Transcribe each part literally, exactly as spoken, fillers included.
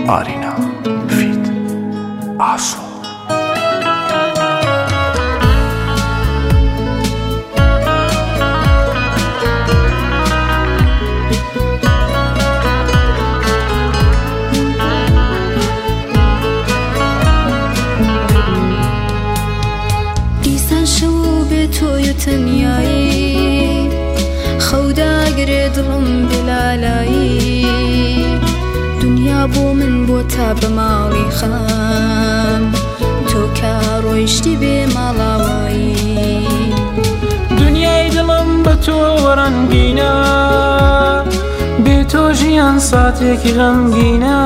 ئارینا فیت ئاسۆ. تۆی تەنیایی خەوداگرێ دڵم بێلالایی دنیا بۆ من بۆ تا بە ماڵی خام تۆ کە ڕۆیشتی بێ ماڵاوایی دنیای دڵم بە تۆ وەڕەنگینە بێ تۆ ژیان ساتێکی غەمگینە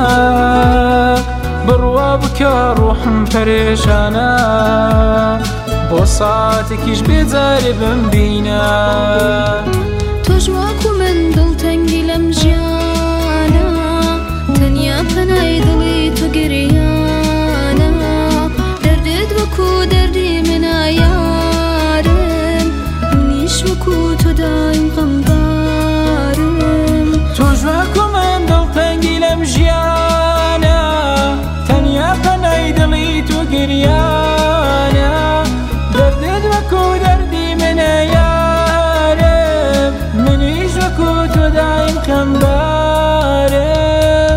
بڕوا بکە ڕۆحم پەرێشانە بۆ ساتێکیش بێجارێ بمبینە تۆش واکو من دڵتەنگی لەم ژیانە تەنیا پەنای دڵی تۆ گریانە دەردێت وەکو دەردی منە یارم منیش وەکو تۆ دایم غەمبارم تۆش واکو من دڵتەنگی لەم ژیانە تەنیا پەنای دڵی تۆ گریانە دەردێت وەکو دەردی منە یارم منیش وەکو تۆ دایم غەمبارم.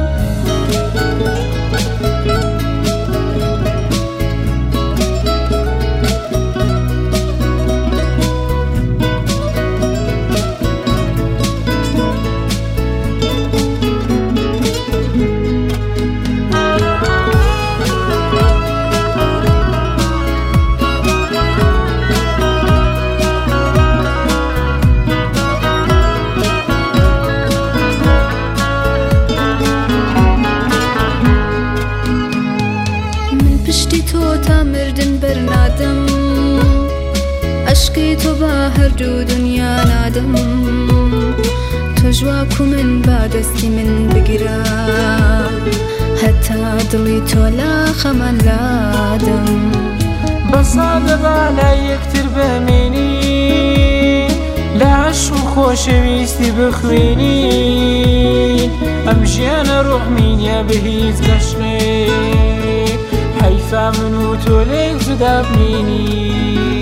پشتی تۆ تا مردن بەرنادەم عەشقی تۆ بە هەردوو دنیا نادەم تۆش واکو من با دەستی من بگرە هەتا دڵی تۆ لە خەمان لادەم بەسادە با لای یەکتر بمێنین لە عەشق و خۆشەویستی بخوێنین ئەم ژیانە ڕۆحمینە بە هیچ گەشتێ حەیفە من و تۆ لێک جودا بمێنین.